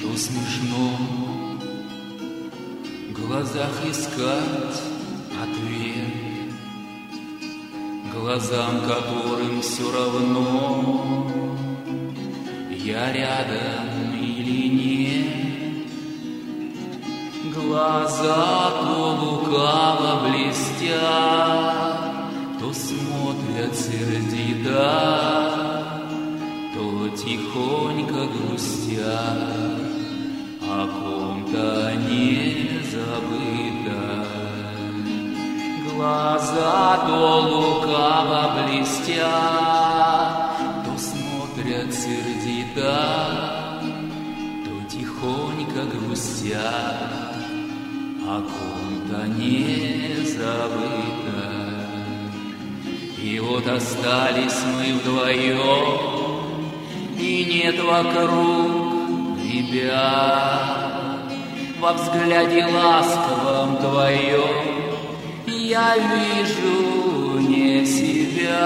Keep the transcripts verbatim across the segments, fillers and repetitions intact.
Что смешно в глазах искать ответ, глазам, которым все равно, я рядом или нет. Глаза то лукаво блестят, то смотрят сердито, то тихонько грустят, о ком-то не забыто. Глаза то лукаво блестят, то смотрят сердито, то тихонько грустят, о ком-то не забыто. И вот остались мы вдвоем, и нет вокруг ребят. Во взгляде ласковом твоем я вижу не себя.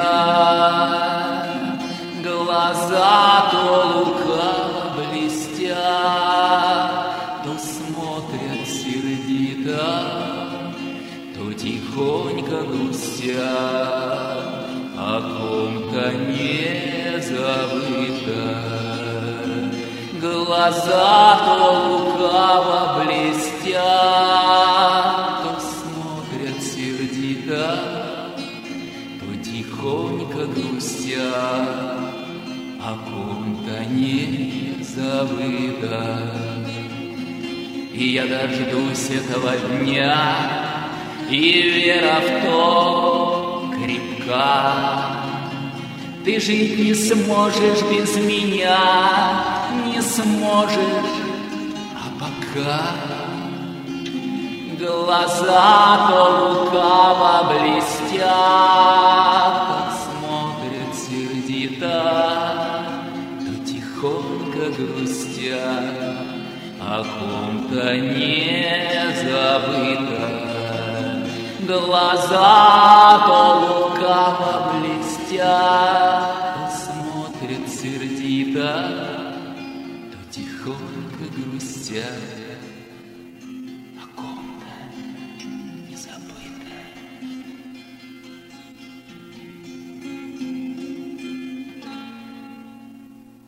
Глаза то лукаво блестят, то смотрят сердито, то тихонько грустят, о ком-то не забыто. Глаза то лукаво блестят, то смотрят сердито, то тихонько грустят, о ком-то не забыто. И я дождусь этого дня, и вера в то крепка. Ты жить не сможешь без меня, не сможешь, а пока глаза то лукаво блестят, то смотрят сердито, то тихонько грустят, о ком-то не забыто. Глаза то лукаво блестят, то смотрят сердито, то тихонько грустят,